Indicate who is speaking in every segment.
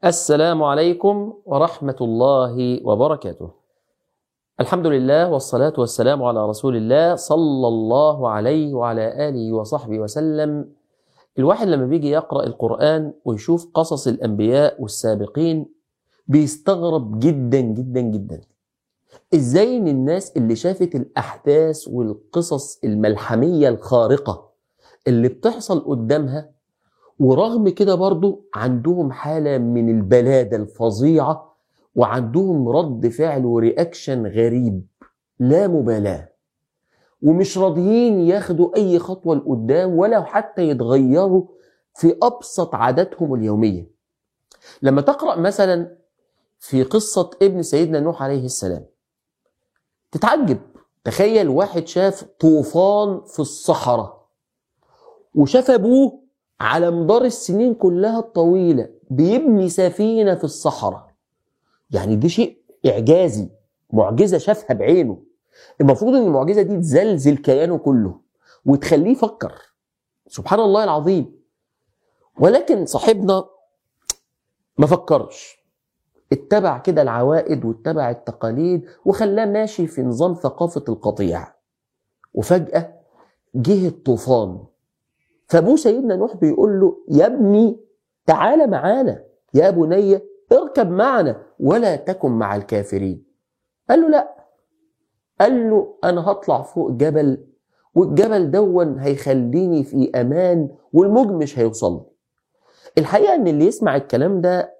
Speaker 1: السلام عليكم ورحمة الله وبركاته. الحمد لله والصلاة والسلام على رسول الله صلى الله عليه وعلى آله وصحبه وسلم. الواحد لما بيجي يقرأ القرآن ويشوف قصص الأنبياء والسابقين بيستغرب جدا جدا جدا إزاي إن الناس اللي شافت الأحداث والقصص الملحمية الخارقة اللي بتحصل قدامها ورغم كده برضو عندهم حالة من البلادة الفظيعة وعندهم رد فعل ورياكشن غريب، لا مبالاة، ومش راضيين ياخدوا أي خطوة لقدام ولا حتى يتغيروا في أبسط عاداتهم اليومية. لما تقرأ مثلا في قصة ابن سيدنا نوح عليه السلام تتعجب. تخيل واحد شاف طوفان في الصحراء وشاف أبوه على مدار السنين كلها الطويلة بيبني سفينة في الصحراء. يعني دي شيء إعجازي، معجزة شافها بعينه. المفروض ان المعجزة دي تزلزل كيانه كله وتخليه يفكر. سبحان الله العظيم. ولكن صاحبنا ما فكرش، اتبع كده العوائد واتبع التقاليد وخلاه ماشي في نظام ثقافة القطيع. وفجأة جه الطوفان، فابوه سيدنا نوح بيقول له يا ابني تعال معانا، يا بني اركب معنا ولا تكن مع الكافرين. قال له لا، قال له انا هطلع فوق جبل والجبل دون هيخليني في امان والموج مش هيوصل. الحقيقة ان اللي يسمع الكلام ده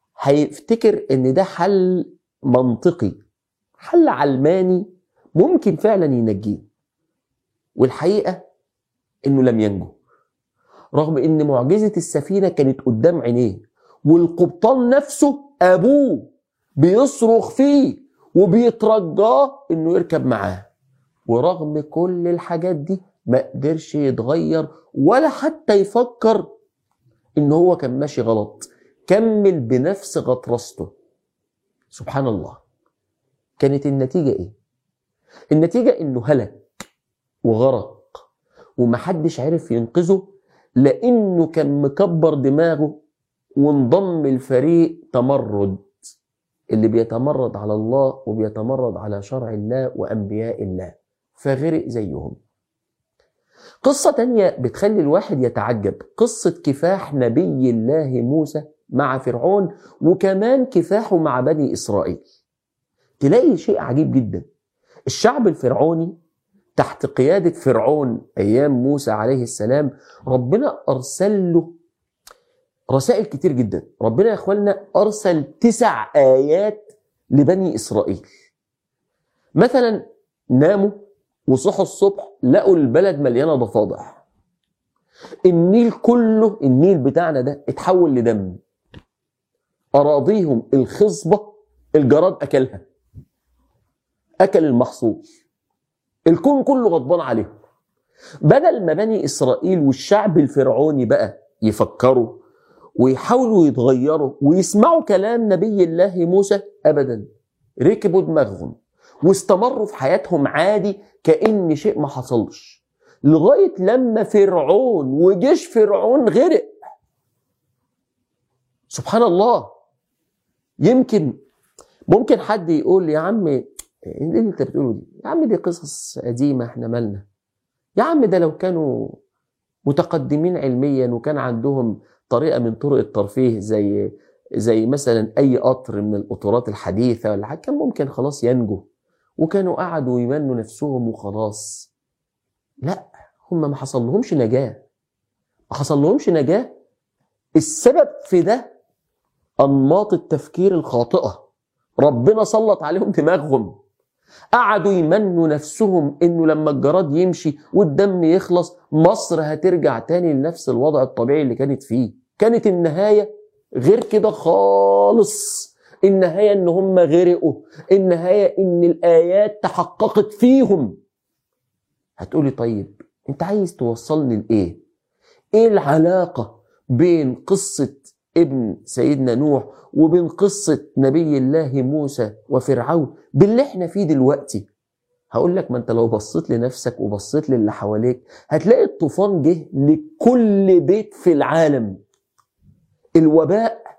Speaker 1: هيفتكر ان ده حل منطقي، حل علماني ممكن فعلا ينجيه. والحقيقة انه لم ينجو، رغم ان معجزة السفينة كانت قدام عينيه والقبطان نفسه ابوه بيصرخ فيه وبيترجاه انه يركب معاه. ورغم كل الحاجات دي ما قدرش يتغير ولا حتى يفكر ان هو كان ماشي غلط، كمل بنفس غطرسته. سبحان الله. كانت النتيجة ايه؟ النتيجة انه هلك وغرق ومحدش عرف ينقذه لانه كان مكبر دماغه وانضم الفريق تمرد، اللي بيتمرد على الله وبيتمرد على شرع الله وأنبياء الله، فغرق زيهم. قصة تانية بتخلي الواحد يتعجب، قصة كفاح نبي الله موسى مع فرعون وكمان كفاحه مع بني إسرائيل. تلاقي شيء عجيب جدا. الشعب الفرعوني تحت قيادة فرعون أيام موسى عليه السلام ربنا أرسل له رسائل كتير جدا. ربنا يا اخواننا ارسل 9 آيات لبني اسرائيل. مثلا ناموا وصحوا الصبح لقوا البلد مليانه ضفادع، النيل كله، النيل بتاعنا ده اتحول لدم، اراضيهم الخصبه الجراد اكلها، اكل المحصول، الكون كله غضبان عليهم. بدل ما بني اسرائيل والشعب الفرعوني بقى يفكروا ويحاولوا يتغيروا ويسمعوا كلام نبي الله موسى، أبدا، ركبوا دماغهم واستمروا في حياتهم عادي كأن شيء ما حصلش، لغاية لما فرعون وجيش فرعون غرق. سبحان الله. ممكن حد يقول يا عم ايه اللي انت بتقوله دي؟ يا عم دي قصص قديمة، احنا مالنا؟ يا عم ده لو كانوا متقدمين علميا وكان عندهم طريقة من طرق الترفيه زي مثلا أي قطر من القطارات الحديثة ولا حاجة، كان ممكن خلاص ينجوا وكانوا قعدوا يمنوا نفسهم وخلاص. لا، هم ما حصل لهمش نجاة. السبب في ده أنماط التفكير الخاطئة. ربنا سلط عليهم دماغهم، قعدوا يمنوا نفسهم انه لما الجراد يمشي والدم يخلص مصر هترجع تاني لنفس الوضع الطبيعي اللي كانت فيه. كانت النهاية غير كده خالص. النهاية ان هم غرقوا، النهاية ان الآيات تحققت فيهم. هتقولي طيب انت عايز توصلني لإيه؟ ايه العلاقة بين قصة ابن سيدنا نوح وبين قصة نبي الله موسى وفرعون باللي احنا فيه دلوقتي؟ هقول لك، ما انت لو بصيت لنفسك وبصيت للي حواليك هتلاقي الطوفان جه لكل بيت في العالم. الوباء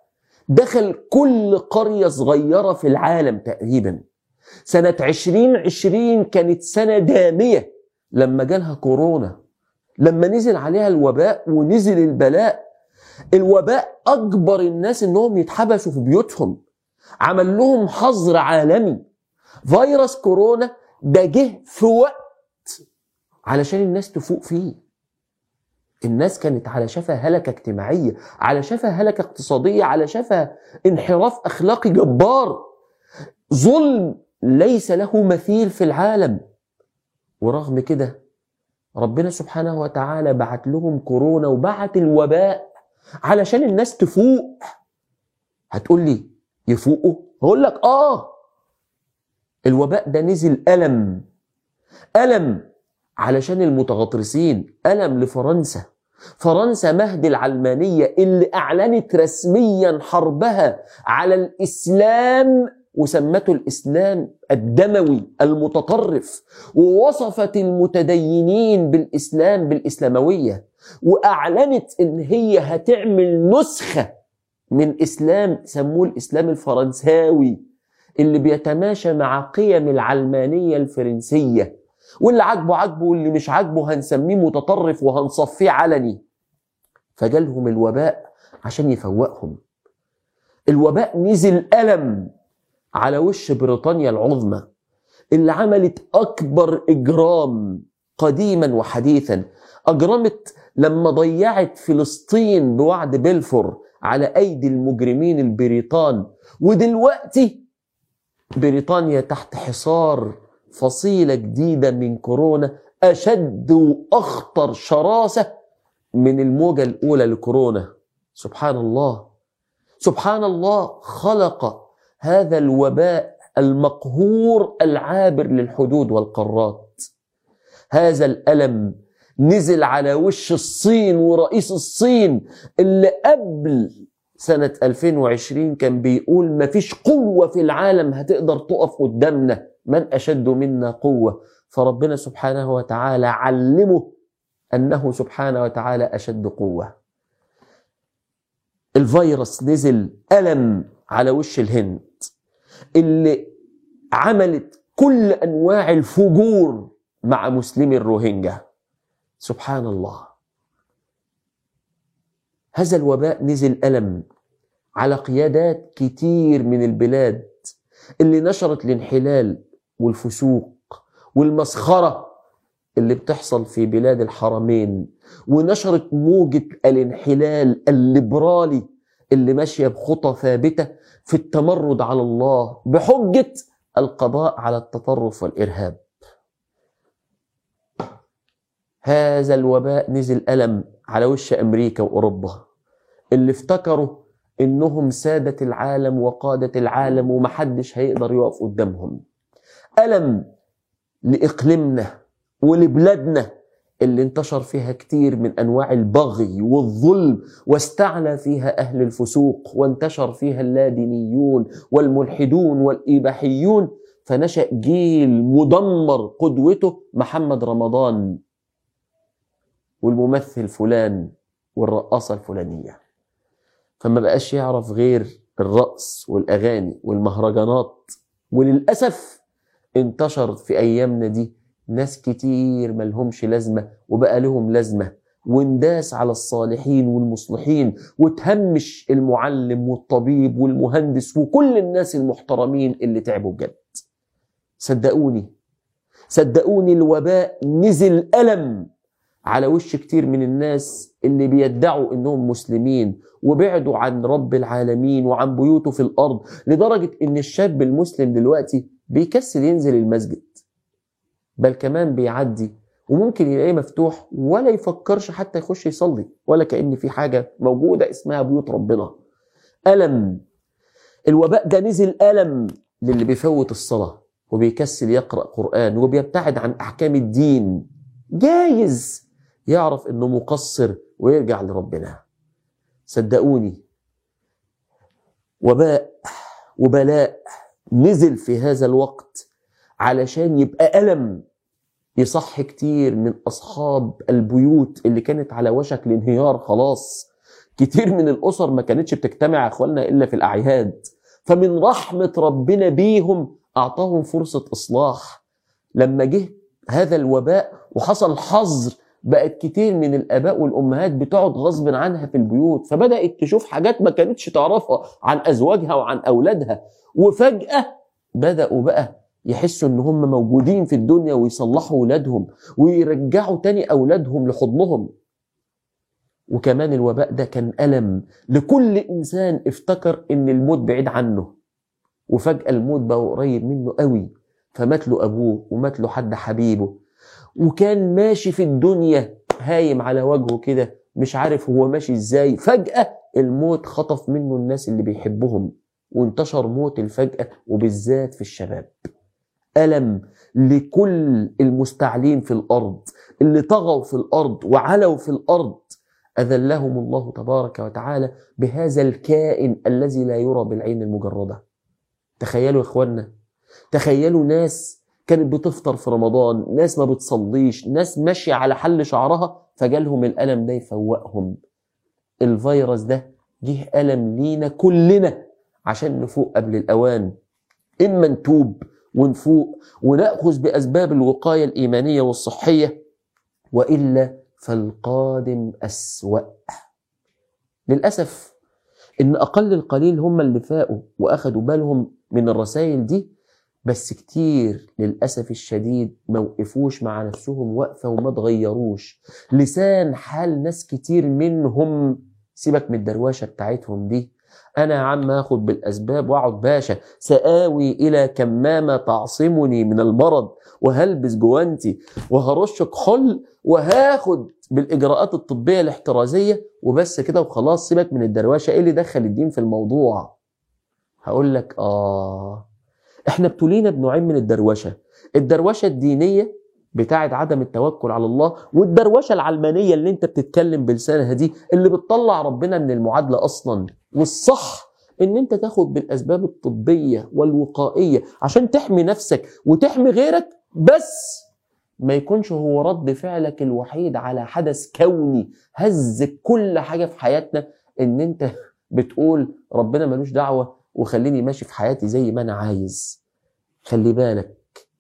Speaker 1: دخل كل قرية صغيرة في العالم تقريبا. سنة 2020 كانت سنة دامية لما جالها كورونا، لما نزل عليها الوباء ونزل البلاء. الوباء أجبر الناس إنهم يتحبسوا في بيوتهم، عمل لهم حظر عالمي. فيروس كورونا ده جه في وقت علشان الناس تفوق فيه. الناس كانت على شفا هلكة اجتماعية، على شفا هلكة اقتصادية، على شفا انحراف أخلاقي جبار، ظلم ليس له مثيل في العالم. ورغم كده ربنا سبحانه وتعالى بعت لهم كورونا وبعت الوباء علشان الناس تفوق. هتقول لي يفوقوا؟ هقول لك الوباء ده نزل ألم علشان المتغطرسين، ألم لفرنسا. فرنسا مهد العلمانية اللي أعلنت رسميا حربها على الإسلام وسمته الإسلام الدموي المتطرف، ووصفت المتدينين بالإسلام بالإسلاموية، وأعلنت إن هي هتعمل نسخة من إسلام سموه الإسلام الفرنساوي اللي بيتماشى مع قيم العلمانية الفرنسية. واللي عاجبه عاجبه واللي مش عاجبه هنسميه متطرف وهنصفيه علني. فجالهم الوباء عشان يفوقهم. الوباء نزل ألم على وش بريطانيا العظمى اللي عملت أكبر إجرام قديما وحديثا. أجرمت لما ضيعت فلسطين بوعد بلفور على أيدي المجرمين البريطان. ودلوقتي بريطانيا تحت حصار فصيلة جديدة من كورونا أشد وأخطر شراسة من الموجة الأولى لكورونا. سبحان الله، سبحان الله، خلق هذا الوباء المقهور العابر للحدود والقارات. هذا الألم نزل على وش الصين ورئيس الصين اللي قبل سنة 2020 كان بيقول مفيش قوة في العالم هتقدر تقف قدامنا، من أشد منا قوة. فربنا سبحانه وتعالى علمه أنه سبحانه وتعالى أشد قوة. الفيروس نزل ألم على وش الهند اللي عملت كل أنواع الفجور مع مسلمي الروهينجا. سبحان الله. هذا الوباء نزل ألم على قيادات كتير من البلاد اللي نشرت الانحلال والفسوق والمسخرة اللي بتحصل في بلاد الحرمين، ونشرت موجة الانحلال الليبرالي اللي ماشية بخطى ثابتة في التمرد على الله بحجة القضاء على التطرف والإرهاب. هذا الوباء نزل ألم على وش أمريكا وأوروبا اللي افتكروا إنهم سادة العالم وقادة العالم ومحدش هيقدر يقف قدامهم. ألم لإقليمنا ولبلادنا اللي انتشر فيها كتير من أنواع البغي والظلم، واستعلى فيها أهل الفسوق، وانتشر فيها اللادينيون والملحدون والإباحيون، فنشأ جيل مدمر قدوته محمد رمضان والممثل فلان والرقاصة الفلانية. فما بقاش يعرف غير الرقص والأغاني والمهرجانات. وللأسف انتشر في أيامنا دي ناس كتير ملهمش لازمة وبقى لهم لازمة، وانداس على الصالحين والمصلحين، وتهمش المعلم والطبيب والمهندس وكل الناس المحترمين اللي تعبوا بجد. صدقوني الوباء نزل ألم على وش كتير من الناس اللي بيدعوا انهم مسلمين وبعدوا عن رب العالمين وعن بيوته في الارض، لدرجة ان الشاب المسلم دلوقتي بيكسل ينزل المسجد، بل كمان بيعدي وممكن يلاقيه مفتوح ولا يفكرش حتى يخش يصلي، ولا كأن في حاجة موجودة اسمها بيوت ربنا. ألم. الوباء ده نزل ألم للي بيفوت الصلاة وبيكسل يقرأ قرآن وبيبتعد عن أحكام الدين. جايز يعرف انه مقصر ويرجع لربنا. صدقوني وباء وبلاء نزل في هذا الوقت علشان يبقى ألم يصح كتير من أصحاب البيوت اللي كانت على وشك الانهيار خلاص. كتير من الأسر ما كانتش بتجتمع يا اخواننا إلا في الأعياد، فمن رحمة ربنا بيهم أعطاهم فرصة إصلاح. لما جه هذا الوباء وحصل حظر، بقت كتير من الآباء والأمهات بتقعد غصب عنها في البيوت، فبدأت تشوف حاجات ما كانتش تعرفها عن أزواجها وعن أولادها، وفجأة بدأوا بقى يحسوا إن هم موجودين في الدنيا ويصلحوا أولادهم ويرجعوا تاني أولادهم لحضنهم. وكمان الوباء ده كان ألم لكل إنسان افتكر إن الموت بعيد عنه، وفجأة الموت بقى قريب منه قوي، فمات له أبوه ومات له حد حبيبه، وكان ماشي في الدنيا هايم على وجهه كده مش عارف هو ماشي ازاي، فجأة الموت خطف منه الناس اللي بيحبهم، وانتشر موت الفجأة وبالذات في الشباب. ألم لكل المستعلين في الأرض اللي طغوا في الأرض وعلوا في الأرض، أذلهم الله تبارك وتعالى بهذا الكائن الذي لا يرى بالعين المجردة. تخيلوا يا إخوانا، تخيلوا ناس كانت بتفطر في رمضان، ناس ما بتصليش، ناس ماشية على حل شعرها، فجالهم الألم ده يفوقهم. الفيروس ده جه ألم لينا كلنا عشان نفوق قبل الأوان. إما نتوب ونفوق ونأخذ بأسباب الوقاية الإيمانية والصحية، وإلا فالقادم أسوأ. للأسف إن أقل القليل هم اللي فاقوا وأخذوا بالهم من الرسائل دي، بس كتير للأسف الشديد موقفوش مع نفسهم وقفة وما تغيروش. لسان حال ناس كتير منهم، سيبك من الدرواشة بتاعتهم دي، أنا يا عم هاخد بالأسباب وأقعد باشا، سآوي إلى كمامة تعصمني من المرض، وهلبس جوانتي وهرش كحول وهاخد بالإجراءات الطبية الاحترازية وبس كده وخلاص. سيبك من الدرواشة، إيه اللي دخل الدين في الموضوع؟ هقول لك احنا ابتلينا بنوعين من الدروشة. الدروشة الدينية بتاعت عدم التوكل على الله، والدروشة العلمانية اللي انت بتتكلم بلسانها دي اللي بتطلع ربنا من المعادلة اصلا. والصح ان انت تاخد بالاسباب الطبية والوقائية عشان تحمي نفسك وتحمي غيرك، بس ما يكونش هو رد فعلك الوحيد على حدث كوني هز كل حاجة في حياتنا، ان انت بتقول ربنا ملوش دعوة وخليني ماشي في حياتي زي ما أنا عايز. خلي بالك،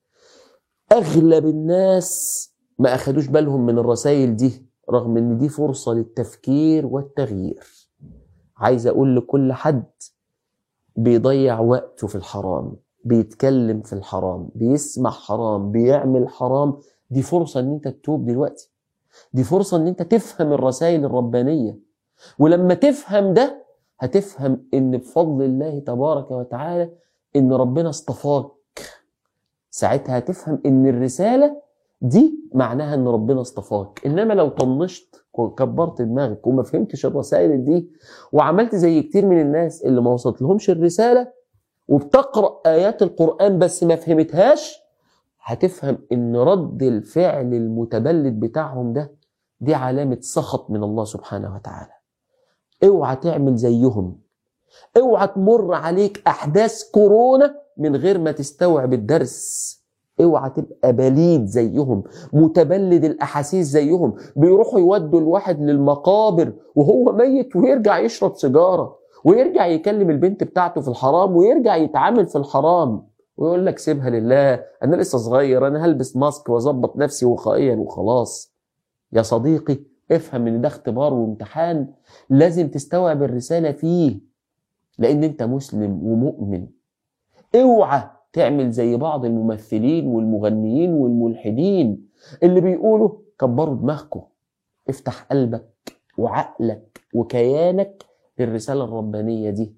Speaker 1: أغلب الناس ما أخدوش بالهم من الرسائل دي، رغم أن دي فرصة للتفكير والتغيير. عايز أقول لكل حد بيضيع وقته في الحرام، بيتكلم في الحرام، بيسمع حرام، بيعمل حرام، دي فرصة أن أنت تتوب دلوقتي، دي فرصة أن أنت تفهم الرسائل الربانية. ولما تفهم ده هتفهم ان بفضل الله تبارك وتعالى ان ربنا اصطفاك. ساعتها هتفهم ان الرسالة دي معناها ان ربنا اصطفاك. انما لو طنشت وكبرت دماغك وما فهمتش الرسائل دي وعملت زي كتير من الناس اللي ما وصلت لهمش الرسالة وبتقرأ آيات القرآن بس ما فهمتهاش، هتفهم ان رد الفعل المتبلد بتاعهم ده دي علامة سخط من الله سبحانه وتعالى. اوعى تعمل زيهم، اوعى تمر عليك احداث كورونا من غير ما تستوعب الدرس، اوعى تبقى بليد زيهم، متبلد الاحاسيس زيهم. بيروحوا يودوا الواحد للمقابر وهو ميت ويرجع يشرب سيجاره ويرجع يكلم البنت بتاعته في الحرام ويرجع يتعامل في الحرام ويقول لك سيبها لله، انا لسه صغير، انا هلبس ماسك واظبط نفسي وقائيا وخلاص. يا صديقي افهم ان ده اختبار وامتحان لازم تستوعب الرسالة فيه، لان انت مسلم ومؤمن. اوعى تعمل زي بعض الممثلين والمغنيين والملحدين اللي بيقولوا كبروا دماغكم. افتح قلبك وعقلك وكيانك للرسالة الربانية دي،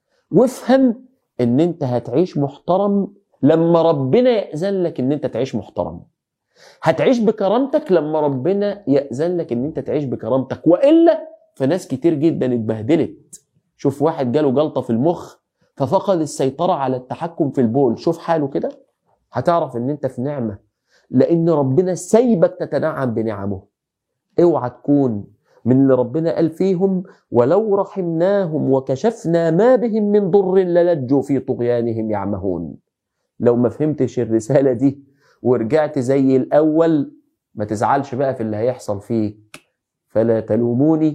Speaker 1: وافهم ان انت هتعيش محترم لما ربنا يأذن لك ان انت تعيش محترم. هتعيش بكرامتك لما ربنا يأذن لك ان انت تعيش بكرامتك، وإلا فناس كتير جدا اتبهدلت. شوف واحد جاله جلطة في المخ ففقد السيطرة على التحكم في البول، شوف حاله كده، هتعرف ان انت في نعمة لان ربنا سايبك تتنعم بنعمه. اوعى تكون من اللي ربنا قال فيهم ولو رحمناهم وكشفنا ما بهم من ضر للجوا في طغيانهم يعمهون. لو ما فهمتش الرسالة دي ورجعت زي الأول ما تزعلش بقى في اللي هيحصل فيك. فلا تلوموني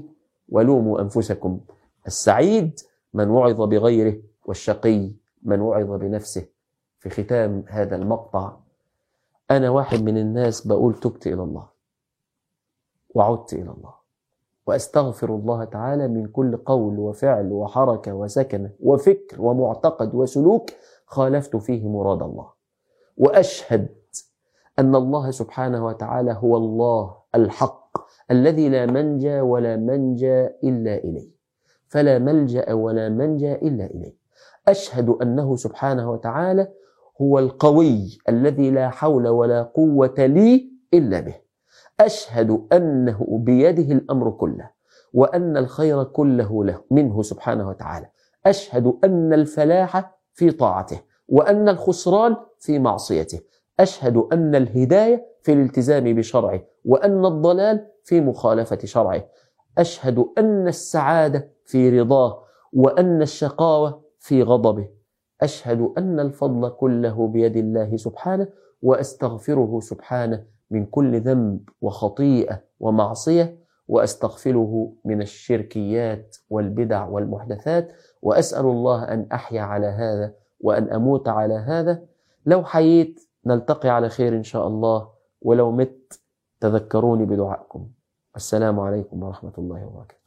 Speaker 1: ولوموا أنفسكم. السعيد من وعظ بغيره، والشقي من وعظ بنفسه. في ختام هذا المقطع، أنا واحد من الناس بقول تبت إلى الله وعدت إلى الله، وأستغفر الله تعالى من كل قول وفعل وحركة وسكنة وفكر ومعتقد وسلوك خالفت فيه مراد الله. وأشهد أن الله سبحانه وتعالى هو الله الحق الذي لا منجى ولا منجى إلا إليه، فلا ملجأ ولا منجى إلا إليه. أشهد أنه سبحانه وتعالى هو القوي الذي لا حول ولا قوة لي إلا به. أشهد أنه بيده الأمر كله، وأن الخير كله له منه سبحانه وتعالى. أشهد أن الفلاح في طاعته، وأن الخسران في معصيته. أشهد أن الهداية في الالتزام بشرعه، وأن الضلال في مخالفة شرعه. أشهد أن السعادة في رضاه، وأن الشقاوة في غضبه. أشهد أن الفضل كله بيد الله سبحانه، وأستغفره سبحانه من كل ذنب وخطيئة ومعصية، وأستغفره من الشركيات والبدع والمحدثات، وأسأل الله أن أحيا على هذا وأن أموت على هذا. لو حييت نلتقي على خير إن شاء الله، ولو مت تذكروني بدعائكم. السلام عليكم ورحمة الله وبركاته.